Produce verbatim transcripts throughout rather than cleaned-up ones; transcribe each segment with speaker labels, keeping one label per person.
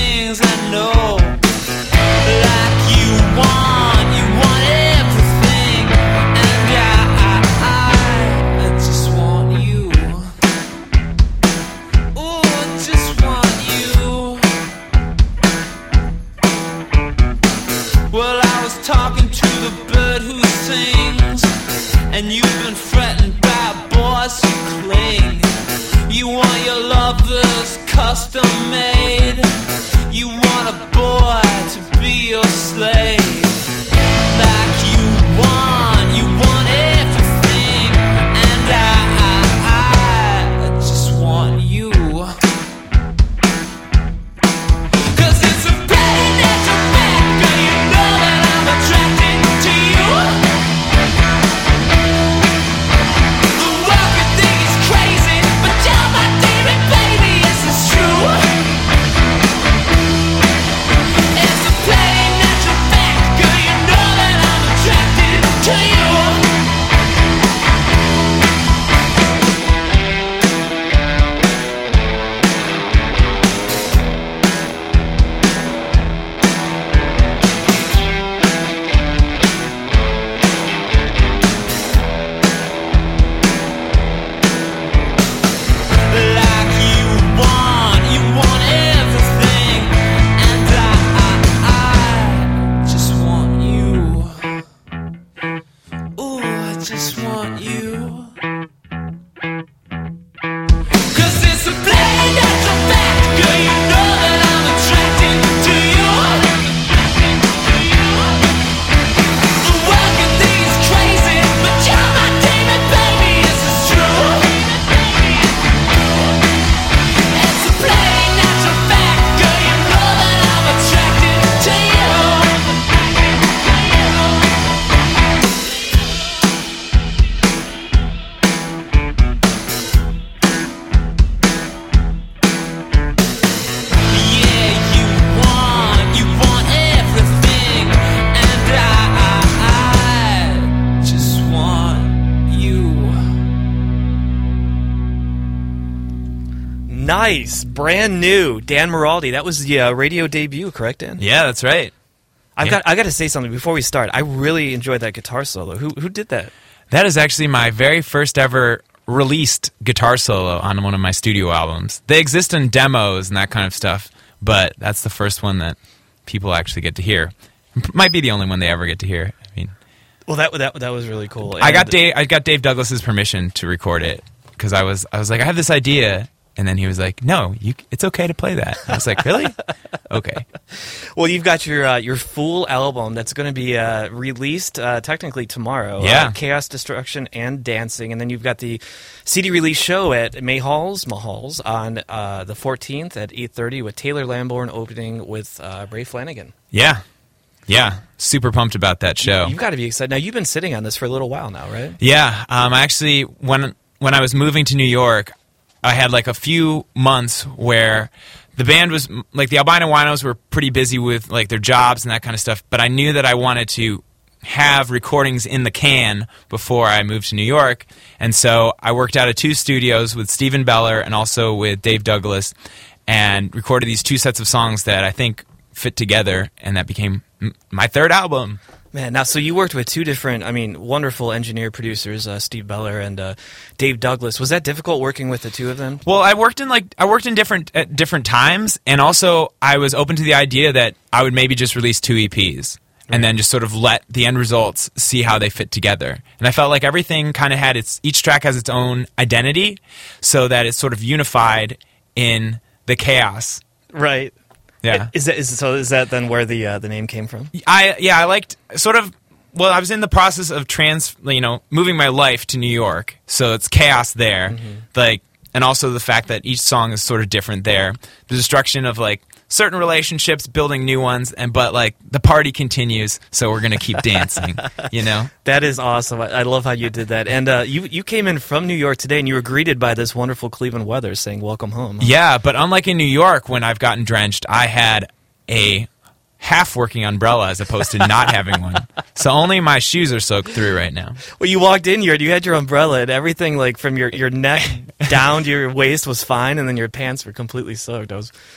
Speaker 1: things I know. Like you want, you want everything, and I, I, I just want you. Oh, I just want you. Well, I was talking to the bird who sings, and you've been threatened by boys who cling. You want your lovers custom made. You want a boy to be your slave. Like you want, you want everything, and I, I, I just want you. Cause it's a pain that's a fact, girl, you know that I'm attracted to you. The world could think it's crazy, but you're my demon, baby, yes, it's true. It's a plain natural fact, girl, you know that I'm attracted to you. Like you want, you want everything, and I, I, I just want you. Ooh, I just want you. Cause it's a plain natural fact, girl, you know that I'm attracted to you. The world can think it's crazy, but you're my demon, baby, yes, it's true. It's a plain natural fact, girl, you know that I'm attracted to you. Yeah, you want, you want everything, and I, I, I just want you.
Speaker 2: Nice, brand new, Dan Maraldi. That was the uh, radio debut, correct, Dan?
Speaker 3: Yeah, that's right.
Speaker 2: I've
Speaker 3: Yeah.
Speaker 2: got I got to say something before we start. I really enjoyed that guitar solo. Who who did that?
Speaker 3: That is actually my very first ever released guitar solo on one of my studio albums. They exist in demos and that kind of stuff, but that's the first one that people actually get to hear. Might be the only one they ever get to hear. I mean,
Speaker 2: Well, that that that was really cool.
Speaker 3: I got
Speaker 2: And-
Speaker 3: Dave. I got Dave Douglas's permission to record it because I was. I was like, I have this idea, and then he was like, No, you. It's okay to play that. I was like, Really? Okay.
Speaker 2: Well, you've got your uh, your full album that's going to be uh, released uh, technically tomorrow.
Speaker 3: Yeah.
Speaker 2: Uh, Chaos, Destruction, and Dancing, and then you've got the C D release show at Mayhalls, Mahalls on uh, the fourteenth at eight thirty with Taylor Lamborn opening with uh, Ray Flanagan.
Speaker 3: Yeah. Yeah. Super pumped about that show.
Speaker 2: You've got to be excited. Now, you've been sitting on this for a little while now, right?
Speaker 3: Yeah, um, actually, when when I was moving to New York, I had like a few months where the band was like the Albino Winos were pretty busy with like their jobs and that kind of stuff. But I knew that I wanted to have recordings in the can before I moved to New York, and so I worked out of two studios with Stephen Beller and also with Dave Douglas, and recorded these two sets of songs that I think fit together, and that became m- my third album.
Speaker 2: Man, now, so you worked with two different, I mean, wonderful engineer producers, uh, Steve Beller and uh, Dave Douglas. Was that difficult working with the two of them?
Speaker 3: Well, I worked in like I worked in different at different times, and also I was open to the idea that I would maybe just release two E Ps and then just sort of let the end results see how they fit together. And I felt like everything kind of had its each track has its own identity, so that it's sort of unified in the chaos.
Speaker 2: Right.
Speaker 3: Yeah.
Speaker 2: Is that is so? Is that then where the uh, the name came from?
Speaker 3: I yeah, I liked sort of. Well, I was in the process of trans, you know, moving my life to New York, so it's chaos there,
Speaker 2: Mm-hmm.
Speaker 3: like, and also the fact that each song is sort of different there. The destruction of like certain relationships, building new ones, and but like the party continues, so we're gonna keep dancing, you know.
Speaker 2: That is awesome. I, I love how you did that. And uh, you you came in from New York today, and you were greeted by this wonderful Cleveland weather, saying "Welcome home."
Speaker 3: Yeah, but unlike in New York, when I've gotten drenched, I had a half-working umbrella as opposed to not having one. So only my shoes are soaked through right now.
Speaker 2: Well, you walked in here, you had your umbrella, and everything like from your, your neck down to your waist was fine, and then your pants were completely soaked. I was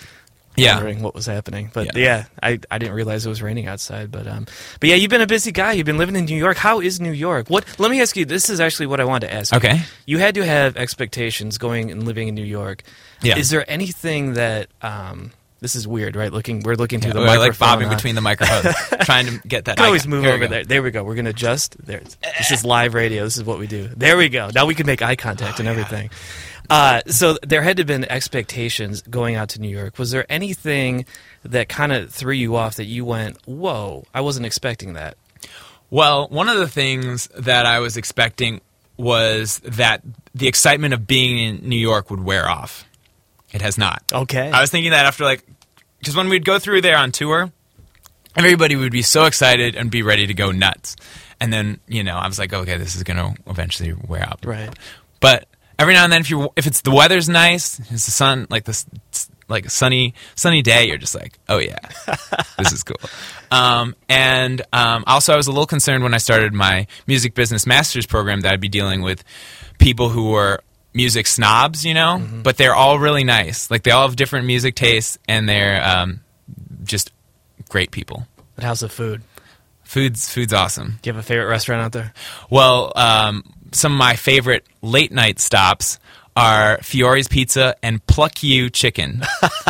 Speaker 3: Yeah.
Speaker 2: wondering what was happening. But
Speaker 3: Yeah.
Speaker 2: yeah, I, I didn't realize it was raining outside. But um, but yeah, you've been a busy guy. You've been living in New York. How is New York? What? Let me ask you. This is actually what I wanted to ask.
Speaker 3: Okay.
Speaker 2: You. You had to have expectations going and living in New York.
Speaker 3: Yeah.
Speaker 2: Is there anything that um, this is weird, right? Looking, we're looking through
Speaker 3: Yeah,
Speaker 2: the
Speaker 3: we're
Speaker 2: microphone.
Speaker 3: like bobbing
Speaker 2: uh,
Speaker 3: between the microphones, trying to get that.
Speaker 2: I can always
Speaker 3: icon.
Speaker 2: move
Speaker 3: Here we
Speaker 2: over
Speaker 3: go.
Speaker 2: there. There we go. We're gonna adjust. There. This is live radio. This is what we do. There we go. Now we can make eye contact
Speaker 3: Oh,
Speaker 2: and everything. Uh, so there had to have been expectations going out to New York. Was there anything that kind of threw you off that you went, "Whoa, I wasn't expecting that"?
Speaker 3: Well, one of the things that I was expecting was that the excitement of being in New York would wear off. It has not.
Speaker 2: Okay.
Speaker 3: I was thinking that after, like, because when we'd go through there on tour, everybody would be so excited and be ready to go nuts. And then, you know, I was like, okay, this is going to eventually wear out.
Speaker 2: Right.
Speaker 3: But every now and then, if you if it's the weather's nice, it's the sun, like this, like a sunny sunny day, you're just like, oh yeah, this is cool. Um, and um, also, I was a little concerned when I started my music business master's program that I'd be dealing with people who were music snobs, you know,
Speaker 2: Mm-hmm.
Speaker 3: but they're all really nice. Like they all have different music tastes, and they're um, just great people.
Speaker 2: But how's the food?
Speaker 3: Food's food's awesome.
Speaker 2: Do you have a favorite restaurant out there?
Speaker 3: Well, um, some of my favorite late night stops are Fiore's Pizza and Pluck You Chicken.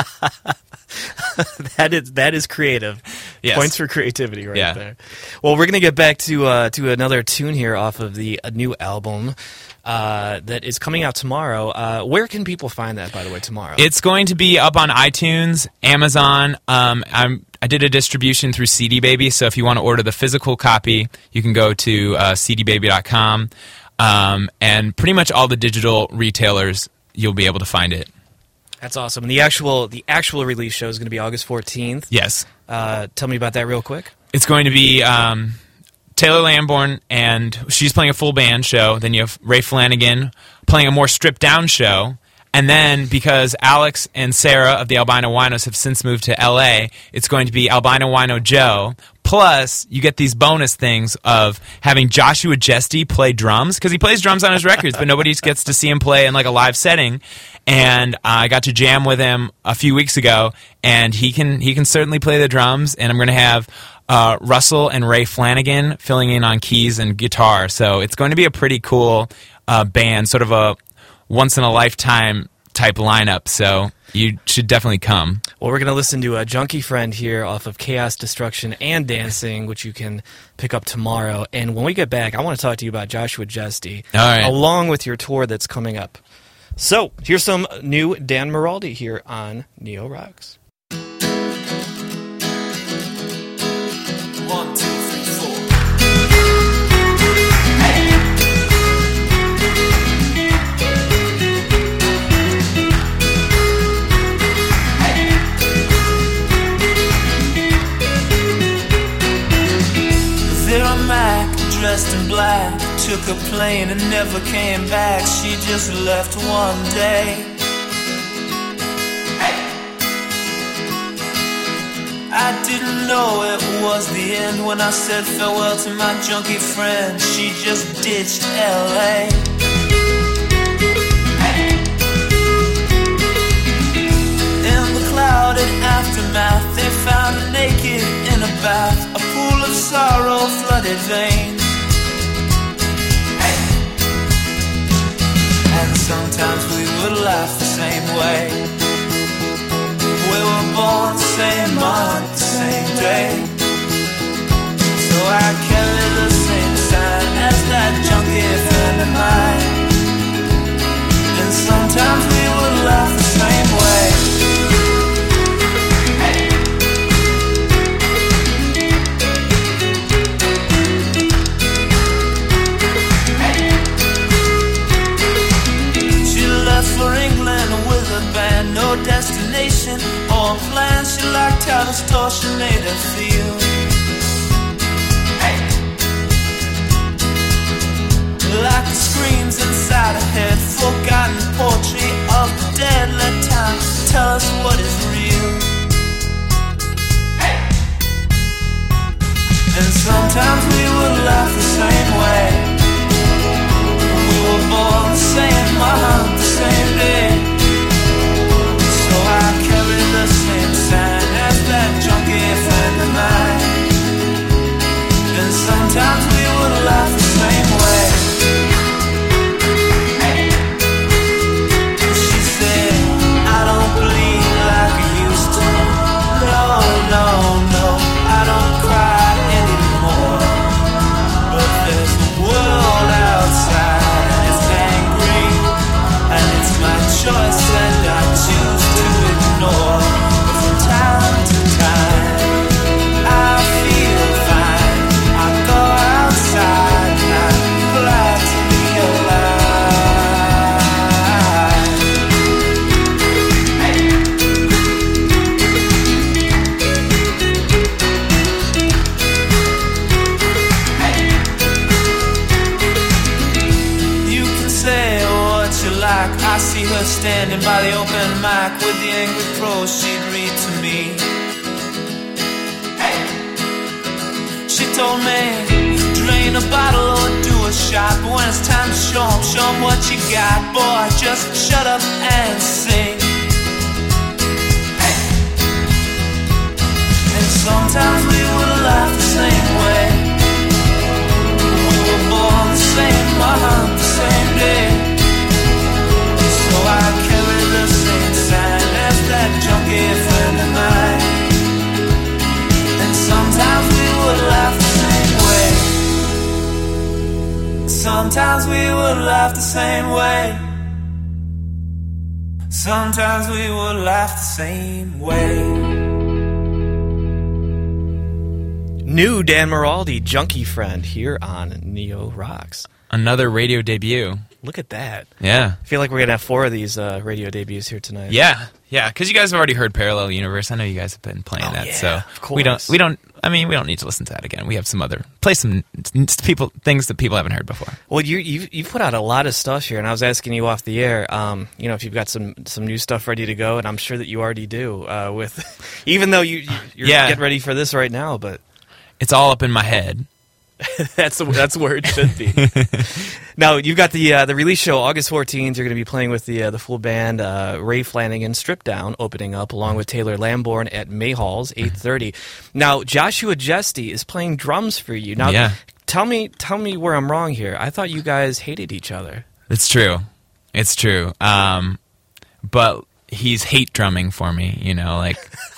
Speaker 2: That is that is creative.
Speaker 3: Yes.
Speaker 2: Points for creativity right
Speaker 3: Yeah.
Speaker 2: there. Well, we're gonna get back to uh, to another tune here off of the a new album uh, that is coming out tomorrow. Uh, where can people find that, by the way, tomorrow?
Speaker 3: It's going to be up on iTunes, Amazon. Um, I'm, I did a distribution through C D Baby, so if you want to order the physical copy, you can go to uh, c d baby dot com. Um, and pretty much all the digital retailers, you'll be able to find it.
Speaker 2: That's awesome. And the actual the actual release show is going to be August fourteenth.
Speaker 3: Yes.
Speaker 2: Uh, tell me about that real quick.
Speaker 3: It's going to be um, Taylor Lamborn, and she's playing a full band show. Then you have Ray Flanagan playing a more stripped-down show. And then, because Alex and Sarah of the Albino Winos have since moved to L A, it's going to be Albino Wino Joe. Plus, you get these bonus things of having Joshua Jesty play drums, because he plays drums on his records, but nobody gets to see him play in like a live setting. And uh, I got to jam with him a few weeks ago, and he can he can certainly play the drums. And I'm going to have uh, Russell and Ray Flanagan filling in on keys and guitar. So it's going to be a pretty cool uh, band, sort of a once-in-a-lifetime type lineup, so you should definitely come.
Speaker 2: Well, we're going to listen to a Junkie Friend here off of Chaos, Destruction, and Dancing, which you can pick up tomorrow. And when we get back, I want to talk to you about Joshua Jesty,
Speaker 3: All right.
Speaker 2: along with your tour that's coming up. So, here's some new Dan Maraldi here on Neo Rocks.
Speaker 1: One, two, three, four. There I'm Mac, dressed in black. Took a plane and never came back. She just left one day. I didn't know it was the end when I said farewell to my junkie friend. She just ditched L A. In the clouded aftermath, they found her naked in a bath, a pool of sorrow, flooded veins. And sometimes we would laugh the same way. We were born the same month, the same day. So I carry the same sign as that junkie friend of mine. And sometimes we would laugh the same way. She left for England with a band, no destination or plan. She liked how distortionated her feel. Like the screams inside her head, forgotten poetry of the dead. Let time tell us what is real. And sometimes we would laugh the same way. We were born the same month, the same day. So I carry the same standing by the open mic with the angry prose she'd read to me. Hey! She told me, drain a bottle or do a shot, but when it's time to show 'em, show 'em what you got. Boy, just shut up and sing. Hey! And sometimes we would laugh the same way. We were born the same month, the same day. So I carry the same sign as that junkie friend of mine. And sometimes we would laugh the same way. Sometimes we would laugh the same way. Sometimes we would laugh the same way.
Speaker 2: New Dan Maraldi, Junkie Friend, here on Neo Rocks.
Speaker 3: Another radio debut.
Speaker 2: Look at that.
Speaker 3: Yeah.
Speaker 2: I feel like we're going to have four of these uh, radio debuts here tonight.
Speaker 3: Yeah. Yeah, because you guys have already heard Parallel Universe. I know you guys have been playing
Speaker 2: Oh,
Speaker 3: that,
Speaker 2: yeah,
Speaker 3: so
Speaker 2: of course.
Speaker 3: we don't. We don't. I mean, we don't need to listen to that again. We have some other play some people things that people haven't heard before.
Speaker 2: Well, you you you put out a lot of stuff here, and I was asking you off the air, um, you know, if you've got some, some new stuff ready to go, and I'm sure that you already do. Uh, with even though you you- you're
Speaker 3: Yeah.
Speaker 2: getting ready for this right now, but
Speaker 3: It's all up in my head.
Speaker 2: that's the, that's where it should be. Now you've got the uh, the release show August fourteenth. You're going to be playing with the uh, the full band. Uh, Ray Flanagan, Stripped Down, opening up along with Taylor Lamborn at May Halls, eight thirty. Now Joshua Jesty is playing drums for you. Now,
Speaker 3: Yeah.
Speaker 2: tell me tell me where I'm wrong here. I thought you guys hated each other.
Speaker 3: It's true. It's true. Um, but he's hate drumming for me. You know, like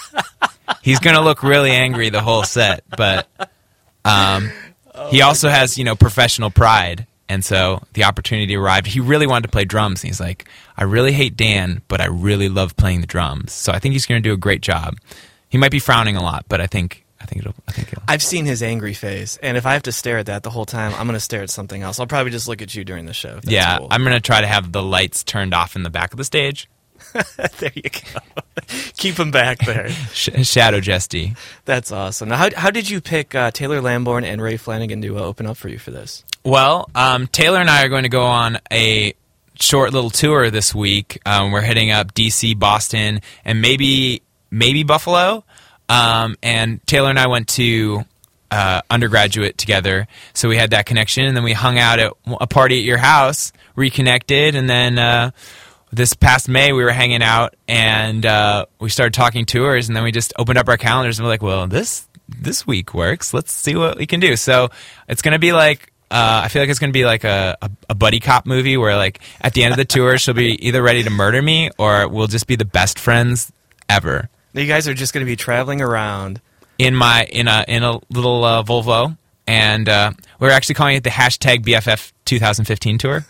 Speaker 3: he's gonna look really angry the whole set, but um, he also has, you know, professional pride. And so the opportunity arrived. He really wanted to play drums. And he's like, I really hate Dan, but I really love playing the drums. So I think he's going to do a great job. He might be frowning a lot, but I think I think it'll. I think it'll.
Speaker 2: I've seen his angry face, and if I have to stare at that the whole time, I'm going to stare at something else. I'll probably just look at you during the show. That's
Speaker 3: yeah,
Speaker 2: cool.
Speaker 3: I'm going to try to have the lights turned off in the back of the stage.
Speaker 2: There you go. Keep him back there.
Speaker 3: Sh- Shadow Jesty.
Speaker 2: That's awesome. Now, how how did you pick uh, Taylor Lamborn and Ray Flanagan to uh, open up for you for this?
Speaker 3: Well, um, Taylor and I are going to go on a short little tour this week. Um, we're hitting up D C, Boston, and maybe maybe Buffalo. Um, and Taylor and I went to uh, undergraduate together, so we had that connection. And then we hung out at a party at your house, reconnected, and then uh, this past May we were hanging out, and uh, we started talking tours, and then we just opened up our calendars and we're like, well, this this week works. Let's see what we can do. So it's going to be like. Uh, I feel like it's going to be like a, a, a buddy cop movie where, like, at the end of the tour, she'll be either ready to murder me or we'll just be the best friends ever.
Speaker 2: You guys are just going to be traveling around
Speaker 3: In my in a in a little uh, Volvo, and uh, we're actually calling it the hashtag B F F twenty fifteen tour.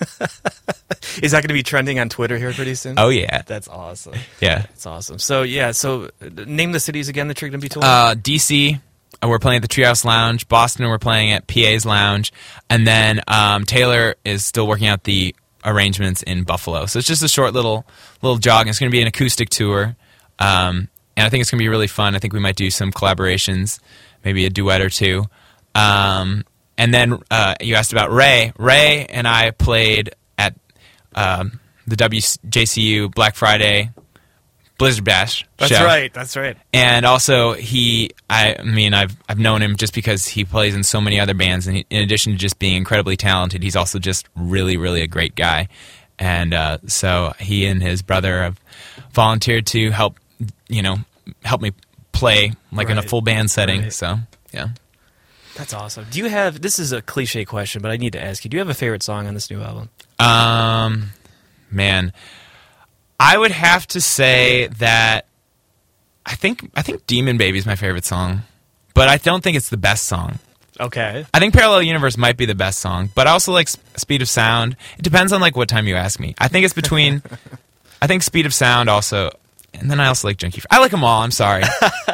Speaker 2: Is that going to be trending on Twitter here pretty soon?
Speaker 3: Oh yeah,
Speaker 2: That's awesome.
Speaker 3: yeah.
Speaker 2: That's awesome. So yeah, so uh, name the cities again that you're going to be touring.
Speaker 3: Uh, D C. Uh, we're playing at the Treehouse Lounge. Boston, we're playing at P A's Lounge. And then um, Taylor is still working out the arrangements in Buffalo. So it's just a short little little jog. It's going to be an acoustic tour. Um, and I think it's going to be really fun. I think we might do some collaborations, maybe a duet or two. Um, and then uh, you asked about Ray. Ray and I played at um, the W J C U Black Friday Blizzard Bash
Speaker 2: that's
Speaker 3: show.
Speaker 2: right. That's right.
Speaker 3: And also, he, I mean, I've I've known him just because he plays in so many other bands, and he, in addition to just being incredibly talented, he's also just really, really a great guy. And uh, so he and his brother have volunteered to help, you know, help me play like in a
Speaker 2: Right.
Speaker 3: full band setting.
Speaker 2: Right.
Speaker 3: So yeah,
Speaker 2: That's awesome. Do you have? This is a cliche question, but I need to ask you. Do you have a favorite song on this new album?
Speaker 3: um, man, I would have to say that I think I think Demon Baby is my favorite song, but I don't think it's the best song.
Speaker 2: Okay.
Speaker 3: I think Parallel Universe might be the best song, but I also like S- Speed of Sound. It depends on like what time you ask me. I think it's between. I think Speed of Sound also, and then I also like Junkie. I like them all. I'm sorry.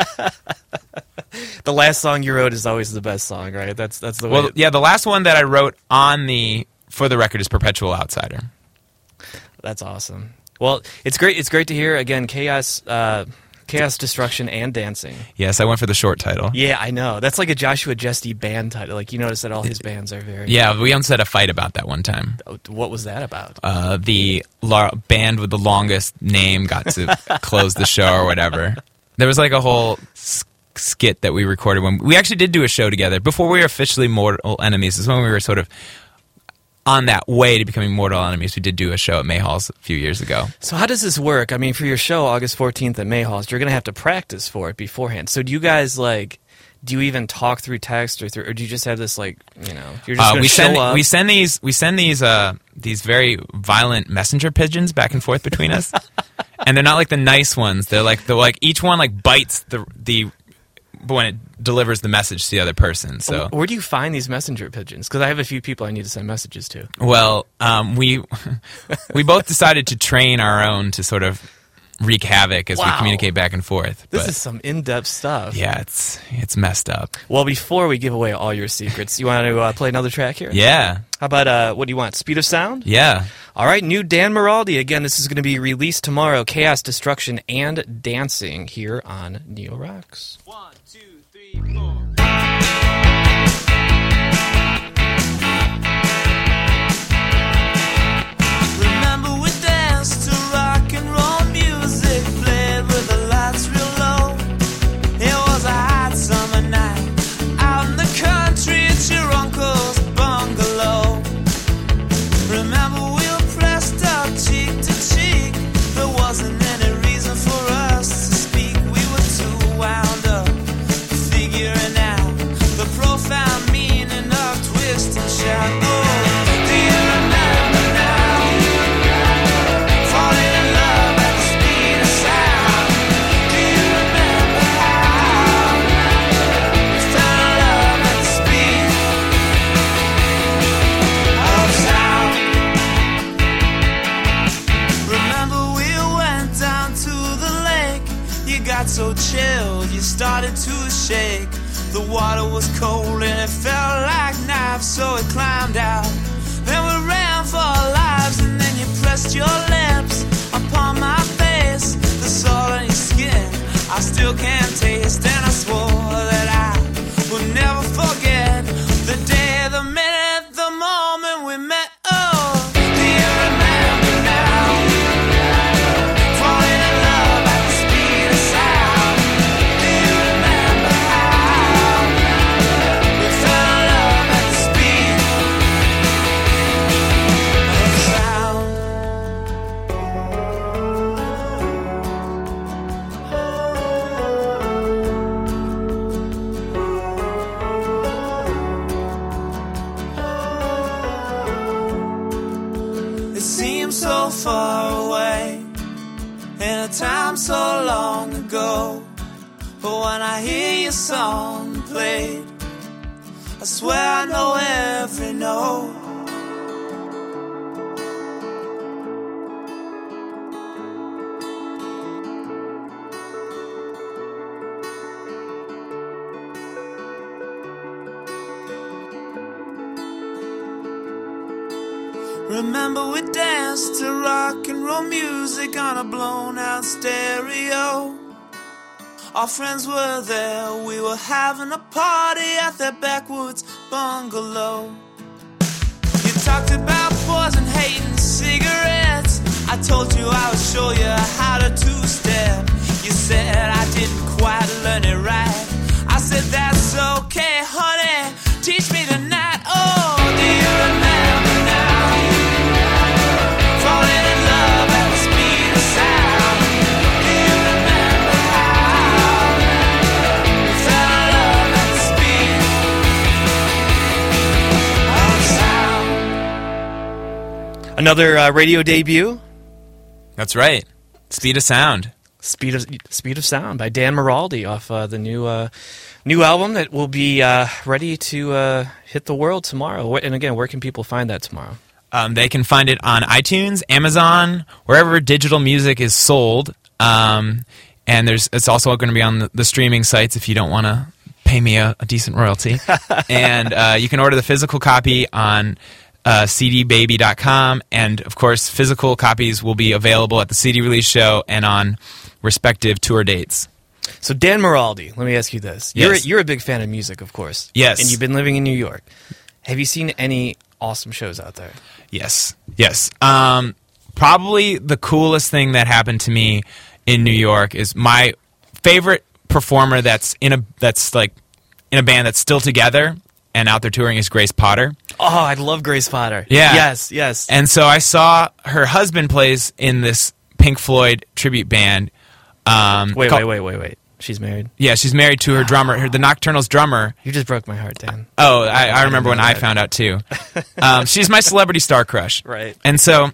Speaker 2: The last song you wrote is always the best song, right? That's that's the way.
Speaker 3: Well,
Speaker 2: it-
Speaker 3: yeah, the last one that I wrote on the for the record is Perpetual Outsider.
Speaker 2: That's awesome. Well, it's great. It's great to hear again. Chaos. Uh, Chaos, Destruction, and Dancing.
Speaker 3: Yes, I went for the short title.
Speaker 2: Yeah, I know. That's like a Joshua Jesty band title. Like, you notice that all his bands are very...
Speaker 3: Yeah, we almost had a fight about that one time.
Speaker 2: What was that about?
Speaker 3: Uh, the la- band with the longest name got to close the show or whatever. There was like a whole s- skit that we recorded when... We actually did do a show together. Before we were officially Mortal Enemies, this is when we were sort of on that way to becoming Mortal Enemies. We did do a show at Mayhall's a few years ago.
Speaker 2: So how does this work? I mean, for your show, August fourteenth at Mayhall's, you're going to have to practice for it beforehand. So do you guys, like, do you even talk through text or through, or do you just have this, like, you know, you're just
Speaker 3: Uh,
Speaker 2: going
Speaker 3: we
Speaker 2: to show
Speaker 3: send
Speaker 2: up?
Speaker 3: we send these we send these uh, these very violent messenger pigeons back and forth between us, and they're not like the nice ones. They're like the like each one like bites the the when it delivers the message to the other person. So
Speaker 2: Where do you find these messenger pigeons? Because I have a few people I need to send messages to.
Speaker 3: well, um, we we both decided to train our own to sort of wreak havoc as we
Speaker 2: Wow.
Speaker 3: communicate back and forth.
Speaker 2: This
Speaker 3: But
Speaker 2: is some in-depth stuff.
Speaker 3: yeah, it's it's messed up.
Speaker 2: Well, before we give away all your secrets, you want to uh, play another track here?
Speaker 3: Yeah,
Speaker 2: How about, uh, what do you want, Speed of Sound?
Speaker 3: yeah.
Speaker 2: All right, new Dan Maraldi. Again, this is going to be released tomorrow. Chaos, Destruction, and Dancing here on Neo Rocks.
Speaker 1: One, two, three, four. Remember we danced to rock and roll music, played with the lights real low. It was a hot summer night out in the country at your uncle's bungalow. Remember we were pressed up cheek to cheek. There wasn't any reason for us to speak. We were too wound up, figuring out the profound meaning of twist and shout. Oh, do you remember now? Falling in love at the speed of sound. Do you remember how we fell in love at the speed of sound? Remember we went down to the lake. You got so chilled, you started to shake. The water was cold and it felt like knives, so we climbed out. Then we ran for our lives, and then you pressed your lips upon my face. The salt on your skin I still can't taste, and I swore that I would never forget the day, the minute, the moment we met. Oh, do you remember now? Falling in love at the speed of sound. Do you remember how we fell in love at the speed of sound? It seems so far away, in a time so long ago. But when I hear your song played, I swear I know every note. Remember we danced to rock and roll music on a blown out stereo. Our friends were there, we were having a party at their backwoods bungalow. You talked about poison, hating cigarettes. I told you I would show you how to two-step. You said I didn't quite learn it right. I said that's okay, honey, teach me tonight. Oh, do you remember now? Falling in love at the speed of sound. Do you remember how we fell in love at the speed of sound?
Speaker 2: Another uh, radio debut,
Speaker 3: That's right. Speed of Sound.
Speaker 2: Speed of Speed of Sound by Dan Maraldi off uh, the new uh, new album that will be uh, ready to uh, hit the world tomorrow. Wh- And again, where can people find that tomorrow?
Speaker 3: Um, they can find it on iTunes, Amazon, wherever digital music is sold. Um, and there's it's also going to be on the, the streaming sites if you don't want to pay me a, a decent royalty. And uh, you can order the physical copy on uh, c d baby dot com, and of course, physical copies will be available at the C D release show and on respective tour dates.
Speaker 2: So Dan Maraldi, let me ask you this:
Speaker 3: Yes.
Speaker 2: You're you're a big fan of music, of course.
Speaker 3: Yes.
Speaker 2: And you've been living in New York. Have you seen any awesome shows out there?
Speaker 3: Yes, yes. Um, probably the coolest thing that happened to me in New York is my favorite performer that's in a that's like in a band that's still together and out there touring is Grace Potter.
Speaker 2: Oh, I love Grace Potter.
Speaker 3: Yeah.
Speaker 2: Yes, yes.
Speaker 3: And so I saw her husband plays in this Pink Floyd tribute band. Um,
Speaker 2: wait,
Speaker 3: called-
Speaker 2: wait, wait, wait, wait. She's married?
Speaker 3: Yeah, she's married to her drummer, her, the Nocturnals drummer.
Speaker 2: You just broke my heart, Dan.
Speaker 3: Oh, I, I remember
Speaker 2: I
Speaker 3: when I found out too. Um, she's my celebrity star crush.
Speaker 2: Right.
Speaker 3: And so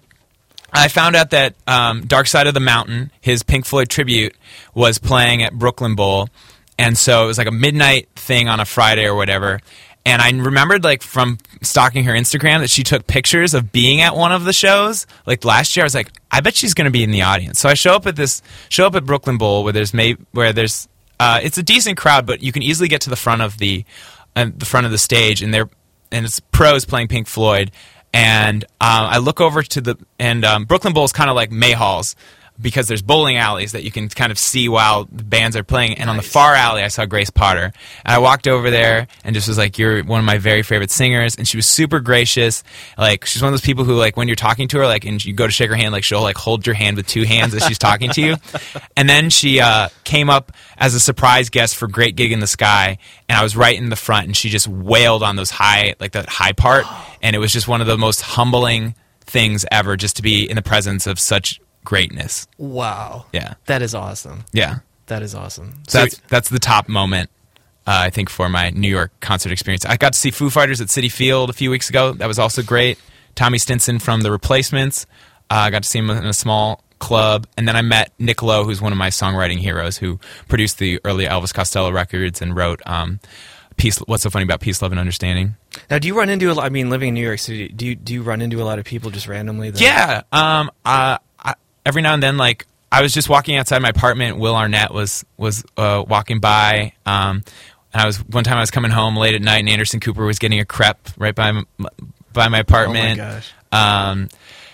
Speaker 3: I found out that um, Dark Side of the Mountain, his Pink Floyd tribute, was playing at Brooklyn Bowl. And so it was like a midnight thing on a Friday or whatever. And I remembered, like, from stalking her Instagram that she took pictures of being at one of the shows. Like, last year, I was like, I bet she's going to be in the audience. So I show up at this, show up at Brooklyn Bowl where there's, may, where there's, uh, it's a decent crowd, but you can easily get to the front of the, uh, the front of the stage, and they're, and it's pros playing Pink Floyd. And uh, I look over to the, and um, Brooklyn Bowl is kind of like Mayhall's, because there's bowling alleys that you can kind of see while the bands are playing. And on the far alley, I saw Grace Potter. And I walked over there and just was like, you're one of my very favorite singers. And she was super gracious. Like, she's one of those people who, like, when you're talking to her, like, and you go to shake her hand, like, she'll, like, hold your hand with two hands as she's talking to you. And then she uh, came up as a surprise guest for Great Gig in the Sky. And I was right in the front, and she just wailed on those high, like, that high part. And it was just one of the most humbling things ever, just to be in the presence of such greatness.
Speaker 2: Wow.
Speaker 3: Yeah.
Speaker 2: That is awesome.
Speaker 3: Yeah.
Speaker 2: That is awesome.
Speaker 3: So that's that's the top moment, uh, I think, for my New York concert experience. I got to see Foo Fighters at Citi Field a few weeks ago. That was also great. Tommy Stinson from The Replacements. Uh, I got to see him in a small club. And then I met Nick Lowe, who's one of my songwriting heroes, who produced the early Elvis Costello records and wrote um, Peace. What's So Funny About Peace, Love, and Understanding.
Speaker 2: Now, do you run into a lot, I mean, living in New York City, do you, do you run into a lot of people just randomly? That,
Speaker 3: Yeah. Um, uh, I, every now and then, like, I was just walking outside my apartment. Will Arnett was was uh, walking by, um, and I was one time I was coming home late at night, and Anderson Cooper was getting a crepe right by my, by my apartment.
Speaker 2: Oh my gosh!
Speaker 3: Um,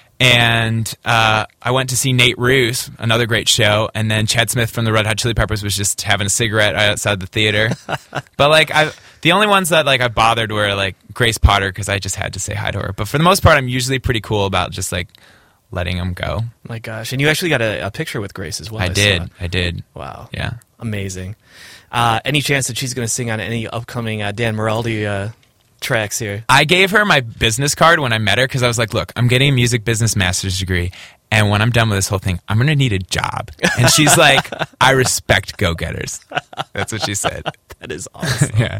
Speaker 3: and uh, I went to see Nate Roos, another great show, and then Chad Smith from the Red Hot Chili Peppers was just having a cigarette right outside the theater. But like, I the only ones that like I bothered were like Grace Potter, because I just had to say hi to her. But for the most part, I'm usually pretty cool about just like letting them go.
Speaker 2: My gosh. And you actually got a, a picture with Grace as well.
Speaker 3: I,
Speaker 2: I
Speaker 3: did.
Speaker 2: saw.
Speaker 3: I did.
Speaker 2: Wow.
Speaker 3: Yeah.
Speaker 2: Amazing. Uh, any chance that she's going to sing on any upcoming uh, Dan Maraldi uh, tracks here?
Speaker 3: I gave her my business card when I met her, because I was like, look, I'm getting a music business master's degree, and when I'm done with this whole thing, I'm going to need a job. And she's like, I respect go-getters. That's what she said.
Speaker 2: That is awesome.
Speaker 3: Yeah.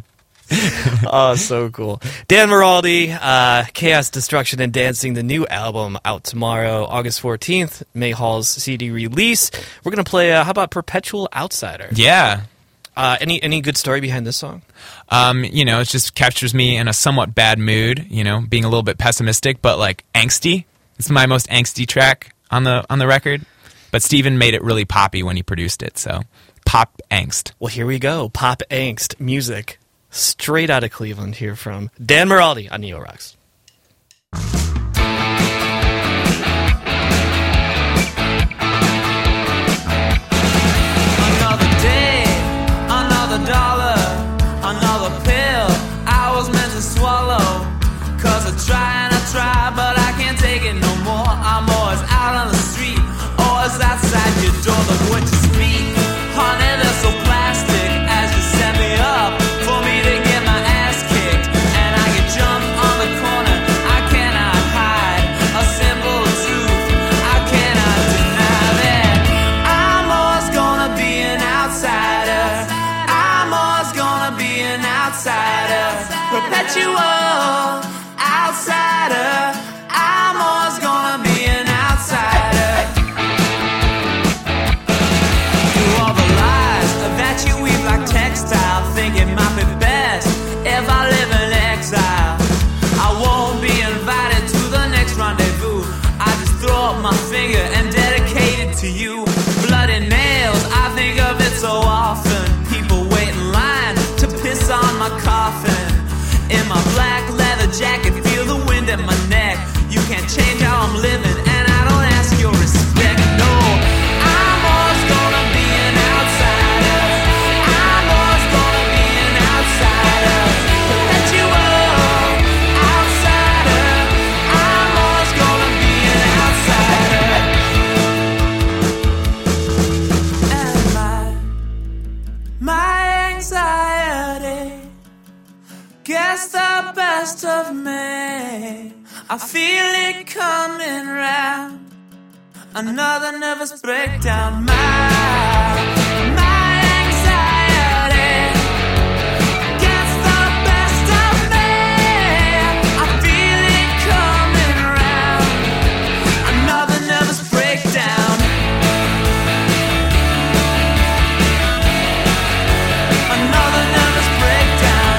Speaker 2: Oh, so cool. Dan Maraldi, uh, Chaos, Destruction, and Dancing, the new album out tomorrow, August fourteenth, Mayhall's C D release. We're going to play, uh, how about Perpetual Outsider?
Speaker 3: Yeah.
Speaker 2: Uh, any any good story behind this song?
Speaker 3: Um, you know, it just captures me in a somewhat bad mood, you know, being a little bit pessimistic, but like angsty. It's my most angsty track on the on the record. But Steven made it really poppy when he produced it, so pop angst.
Speaker 2: Well, here we go. Pop angst music. Straight out of Cleveland here from Dan Maraldi on Neo Rocks.
Speaker 1: Another day, another dollar, another pill I was meant to swallow. Cause I try and I try, but I can't take it no more. I'm always out on the street, always outside your door. The words you speak, honey, they're so plastic. As you set me up for me to get my ass kicked, and I get jumped on the corner. I cannot hide a simple truth. I cannot deny that I'm always gonna be an outsider. I'm always gonna be an outsider. Perpetual outsider. I'm always gonna be an outsider. Through all the lies that you weave like textile, think it might be best if I live in exile. I won't be invited to the next rendezvous. I just throw up my finger and dedicate it to you. Blood and nails, I think of it so often. People wait in line to piss on my coffin. In my black leather jacket, feel the wind at my neck. anxiety gets the best of me. I feel it coming round. Another nervous breakdown. My, my anxiety gets the best of me. I feel it coming round. Another nervous breakdown. Another nervous breakdown.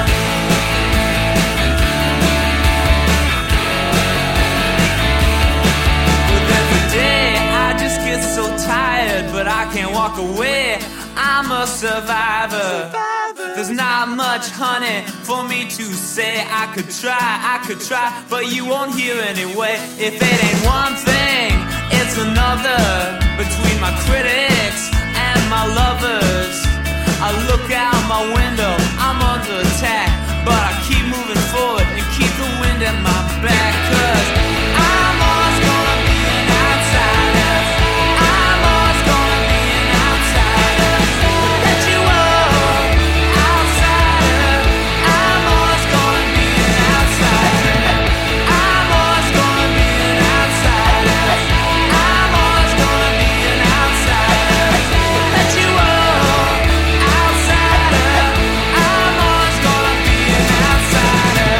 Speaker 1: With every day I just get so tired, but I can't walk away. I'm a survivor. There's not much honey for me to say. I could try, I could try, but you won't hear anyway. If it ain't one thing, it's another. Between my critics and my lovers, I look out my window, I'm under attack, but I keep moving forward and keep the wind at my back. Cause I'm always gonna be an outsider. I'm always gonna be an outsider. But you are outsider. I'm always gonna be an outsider. I'm always gonna be an outsider. I'm always gonna be an outsider. But you are outsider. I'm always gonna be an outsider.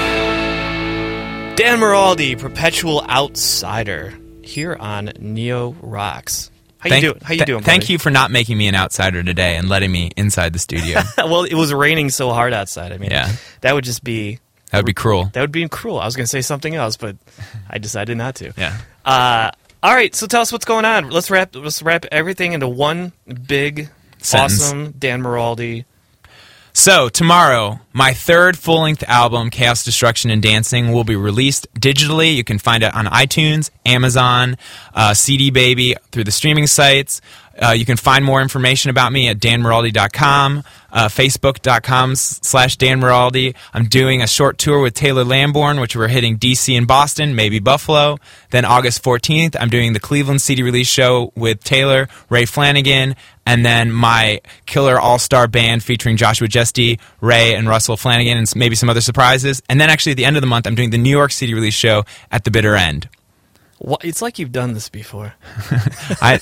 Speaker 2: Dan Maraldi, Perpetual Outsider, here on Neo Rocks. How you
Speaker 3: Thank-
Speaker 2: doing? How you
Speaker 3: th-
Speaker 2: doing?
Speaker 3: Thank
Speaker 2: buddy?
Speaker 3: you for not making me an outsider today and letting me inside the studio.
Speaker 2: Well, it was raining so hard outside. I mean,
Speaker 3: Yeah.
Speaker 2: that would just be
Speaker 3: That would be cruel.
Speaker 2: that would be cruel. I was going to say something else, but I decided not to.
Speaker 3: Yeah.
Speaker 2: Uh, all right, so tell us what's going on. Let's wrap let's wrap everything into one big,
Speaker 3: Sentence.
Speaker 2: awesome Dan Maraldi.
Speaker 3: So, tomorrow, my third full-length album, Chaos, Destruction, and Dancing, will be released digitally. You can find it on iTunes, Amazon, uh, C D Baby, through the streaming sites. Uh, you can find more information about me at dan maraldi dot com, uh, facebook.com slash Dan Maraldi. I'm doing a short tour with Taylor Lamborn, which we're hitting D C and Boston, maybe Buffalo. Then August fourteenth, I'm doing the Cleveland C D release show with Taylor, Ray Flanagan, and then my killer all-star band featuring Joshua Jesty, Ray, and Russell Flanagan, and maybe some other surprises. And then actually at the end of the month, I'm doing the New York City release show at the Bitter End.
Speaker 2: What, it's like you've done this before.
Speaker 3: I,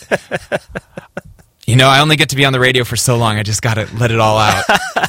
Speaker 3: you know, I only get to be on the radio for so long. I just got to let it all out.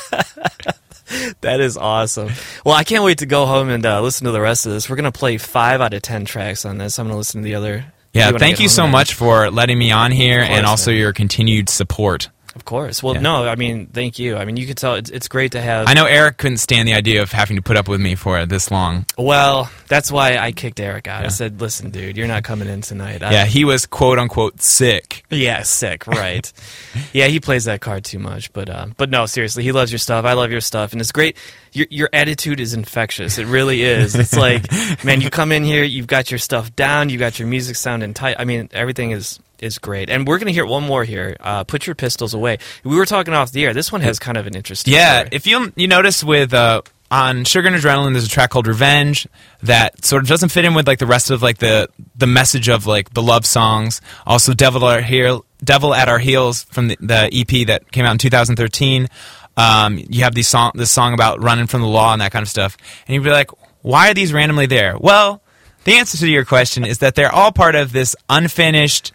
Speaker 2: That is awesome. Well, I can't wait to go home and uh, listen to the rest of this. We're going to play five out of ten tracks on this. I'm going to listen to the other.
Speaker 3: Yeah,
Speaker 2: when I
Speaker 3: thank
Speaker 2: get
Speaker 3: you
Speaker 2: home
Speaker 3: so
Speaker 2: tonight.
Speaker 3: much for letting me on here
Speaker 2: Of course,
Speaker 3: and also
Speaker 2: man.
Speaker 3: your continued support.
Speaker 2: Of course. Well,
Speaker 3: Yeah.
Speaker 2: no, I mean, thank you. I mean, you could tell it's, it's great to have.
Speaker 3: I know Eric couldn't stand the idea of having to put up with me for this long.
Speaker 2: Well, that's why I kicked Eric out. I
Speaker 3: Yeah.
Speaker 2: said, listen, dude, you're not coming in tonight. I-
Speaker 3: Yeah, he was quote-unquote sick.
Speaker 2: Yeah, sick, right. Yeah, he plays that card too much. But um, but no, seriously, he loves your stuff. I love your stuff. And it's great. Your your attitude is infectious. It really is. It's like, man, you come in here, you've got your stuff down, you got your music sounding tight. I mean, everything is, is great. And we're going to hear one more here. Uh, Put Your Pistols Away. We were talking off the air. This one has kind of an interesting
Speaker 3: Yeah,
Speaker 2: story.
Speaker 3: if you you notice with uh, on Sugar and Adrenaline, there's a track called Revenge that sort of doesn't fit in with like the rest of like the the message of like the love songs. Also, Devil at Our Heel, Devil at Our Heels from the, the E P that came out in two thousand thirteen. Um, you have these song this song about running from the law and that kind of stuff, and you'd be like, why are these randomly there? Well, the answer to your question is that they're all part of this unfinished,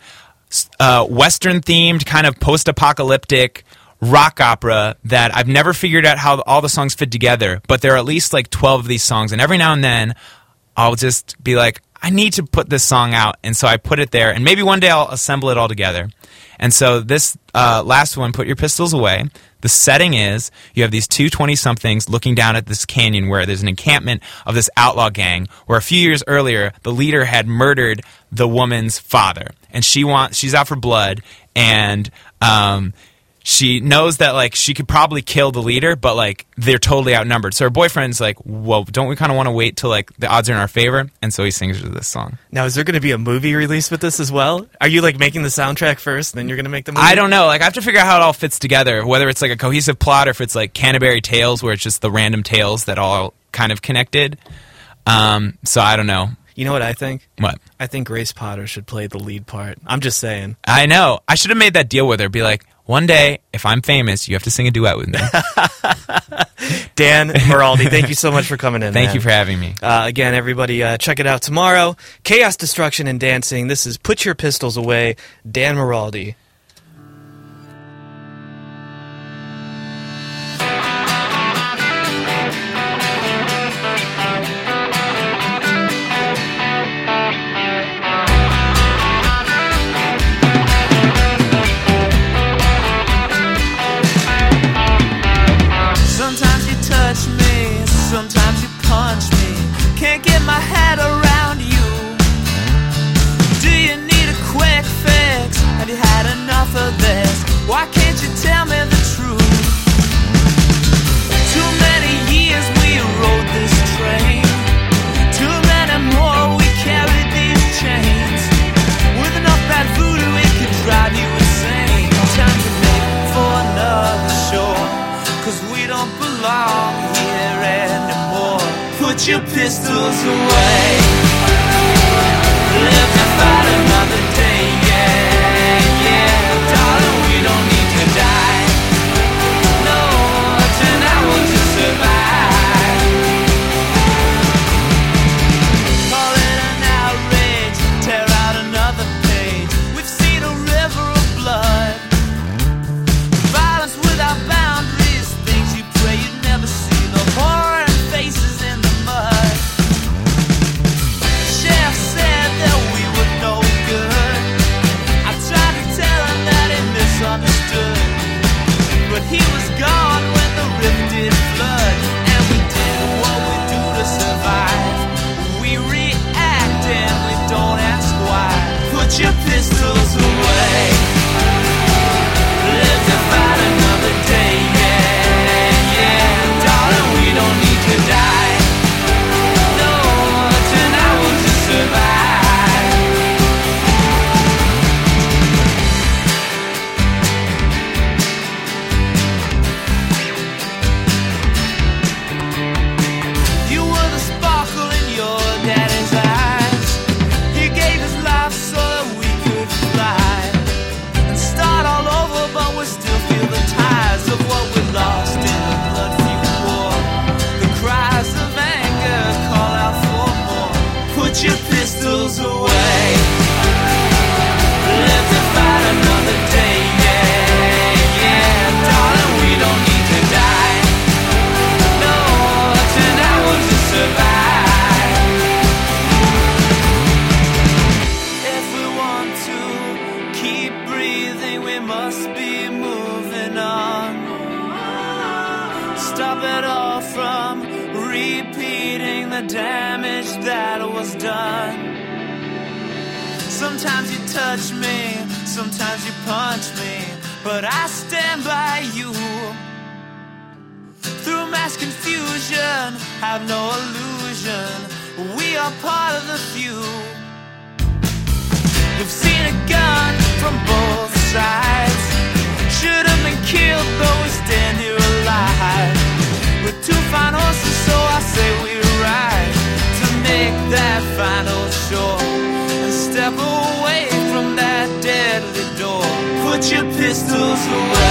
Speaker 3: uh, Western-themed kind of post-apocalyptic rock opera that I've never figured out how all the songs fit together, but there are at least like twelve of these songs, and every now and then I'll just be like, I need to put this song out, and so I put it there, and maybe one day I'll assemble it all together. And so this uh, last one, Put Your Pistols Away, the setting is you have these two twenty-somethings looking down at this canyon where there's an encampment of this outlaw gang where a few years earlier the leader had murdered the woman's father. And she wants, she's out for blood, and um, she knows that like she could probably kill the leader, but like they're totally outnumbered. So her boyfriend's like, well, don't we kind of want to wait till like the odds are in our favor? And so he sings her this song.
Speaker 2: Now, is there going to be a movie released with this as well? Are you like making the soundtrack first, and then you're going to make the movie?
Speaker 3: I don't know. Like I have to figure out how it all fits together, whether it's like a cohesive plot or if it's like Canterbury Tales, where it's just the random tales that all kind of connected. Um, so I don't know.
Speaker 2: You know what I think?
Speaker 3: What?
Speaker 2: I think Grace Potter should play the lead part. I'm just saying.
Speaker 3: I know. I should have made that deal with her. Be like, one day, if I'm famous, you have to sing a duet with me.
Speaker 2: Dan Miraldi, thank you so much for coming in.
Speaker 3: Thank
Speaker 2: man.
Speaker 3: you for having me.
Speaker 2: Uh, again, everybody, uh, check it out tomorrow. Chaos, Destruction, and Dancing. This is Put Your Pistols Away, Dan Miraldi.
Speaker 1: Sometimes you punch me, can't get my head around you. Do you need a quick fix? Have you had enough of this? Why can't you tell me the truth? Too many years we rode this train, too many more we carried these chains. With enough bad voodoo it could drive you insane. Time to make for another show, 'cause we don't belong here anymore. Put your pistols away, live to fight another day, yeah, yeah. Darling, we don't need to die, no, tonight we'll just survive. Call it an outrage, tear out another page. We've seen a river of blood, violence without boundaries, things you pray you'd never see, the horror and faces in the mud. Chef said that we were no good. I tried to tell him that he misunderstood, but he was gone when the river did flood. And we did what we do to survive, we react and we don't ask why. Put your pistols away, live to fight another day, yeah, yeah. Darling, we don't need to die, no, tonight we'll just survive. You were the sparkle in your daddy's eyes. He gave his life so that we could fly and start all over, but we still feel the ties of what we lost in the blood-feud war. The cries of anger call out for more. Put your pistols away, live to fight another day, yeah, yeah. Darling, we don't need to die, no, tonight we'll just survive. If we want to keep breathing, we must be moving on. Stop it all from repeating the damage that was done. Sometimes you touch me, sometimes you punch me, but I stand by you. Through mass confusion, have no illusion, we are part of the few. We've seen a gun from both sides, should have been killed, though we stand here alive. With two fine horses, so I say we ride to make that final show and step away from that deadly door. Put your pistols away,